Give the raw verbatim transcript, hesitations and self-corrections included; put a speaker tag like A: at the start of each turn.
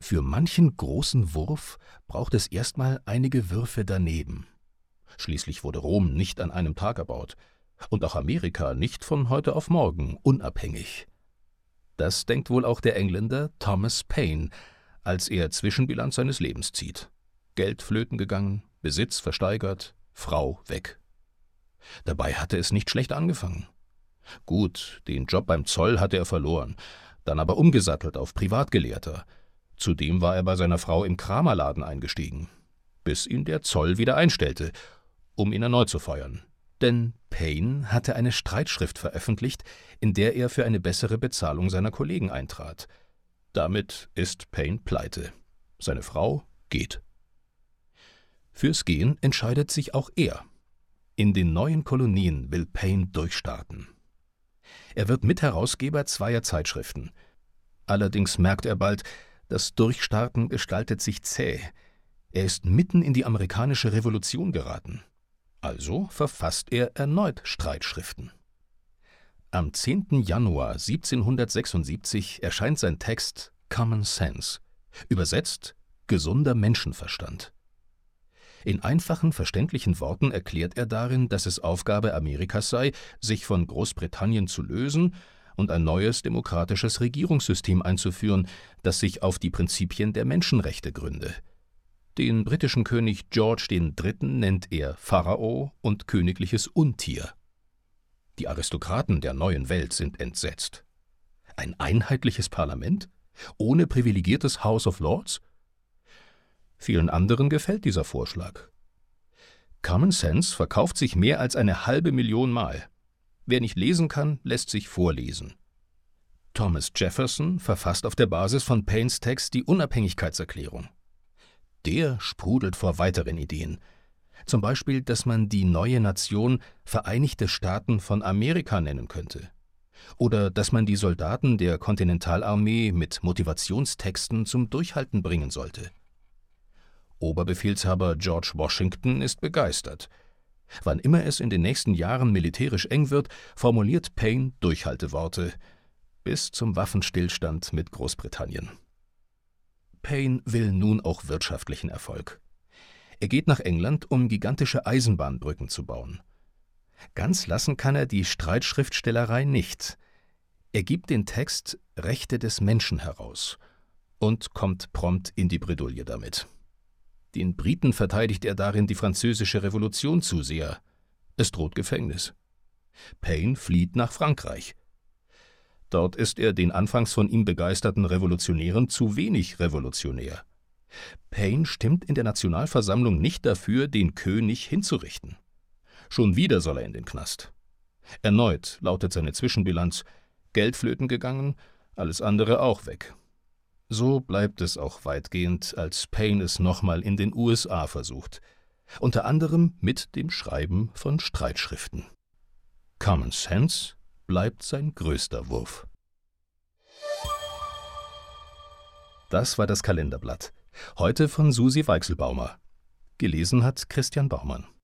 A: Für manchen großen Wurf braucht es erstmal einige Würfe daneben. Schließlich wurde Rom nicht an einem Tag erbaut und auch Amerika nicht von heute auf morgen unabhängig. Das denkt wohl auch der Engländer Thomas Paine, als er Zwischenbilanz seines Lebens zieht. Geld flöten gegangen, Besitz versteigert, Frau weg. Dabei hatte es nicht schlecht angefangen. Gut, den Job beim Zoll hatte er verloren, dann aber umgesattelt auf Privatgelehrter. Zudem war er bei seiner Frau im Kramerladen eingestiegen, bis ihn der Zoll wieder einstellte, um ihn erneut zu feuern. Denn Paine hatte eine Streitschrift veröffentlicht, in der er für eine bessere Bezahlung seiner Kollegen eintrat. Damit ist Paine pleite. Seine Frau geht. Fürs Gehen entscheidet sich auch er. In den neuen Kolonien will Paine durchstarten. Er wird Mitherausgeber zweier Zeitschriften. Allerdings merkt er bald, das Durchstarten gestaltet sich zäh. Er ist mitten in die amerikanische Revolution geraten. Also verfasst er erneut Streitschriften. Am zehnten Januar siebzehnhundertsechsundsiebzig erscheint sein Text Common Sense, übersetzt gesunder Menschenverstand. In einfachen, verständlichen Worten erklärt er darin, dass es Aufgabe Amerikas sei, sich von Großbritannien zu lösen und ein neues demokratisches Regierungssystem einzuführen, das sich auf die Prinzipien der Menschenrechte gründe. Den britischen König George den Dritten nennt er Pharao und königliches Untier. Die Aristokraten der neuen Welt sind entsetzt. Ein einheitliches Parlament? Ohne privilegiertes House of Lords? Vielen anderen gefällt dieser Vorschlag. Common Sense verkauft sich mehr als eine halbe Million Mal. Wer nicht lesen kann, lässt sich vorlesen. Thomas Jefferson verfasst auf der Basis von Paines Text die Unabhängigkeitserklärung. Der sprudelt vor weiteren Ideen. Zum Beispiel, dass man die neue Nation Vereinigte Staaten von Amerika nennen könnte. Oder dass man die Soldaten der Kontinentalarmee mit Motivationstexten zum Durchhalten bringen sollte. Oberbefehlshaber George Washington ist begeistert. Wann immer es in den nächsten Jahren militärisch eng wird, formuliert Paine Durchhalteworte bis zum Waffenstillstand mit Großbritannien. Paine will nun auch wirtschaftlichen Erfolg. Er geht nach England, um gigantische Eisenbahnbrücken zu bauen. Ganz lassen kann er die Streitschriftstellerei nicht. Er gibt den Text Rechte des Menschen heraus und kommt prompt in die Bredouille damit. Den Briten verteidigt er darin die französische Revolution zu sehr. Es droht Gefängnis. Paine flieht nach Frankreich. Dort ist er den anfangs von ihm begeisterten Revolutionären zu wenig revolutionär. Paine stimmt in der Nationalversammlung nicht dafür, den König hinzurichten. Schon wieder soll er in den Knast. Erneut lautet seine Zwischenbilanz: Geld flöten gegangen, alles andere auch weg. So bleibt es auch weitgehend, als Paine es nochmal in den U S A versucht. Unter anderem mit dem Schreiben von Streitschriften. Common Sense bleibt sein größter Wurf. Das war das Kalenderblatt. Heute von Susi Weichselbaumer. Gelesen hat Christian Baumann.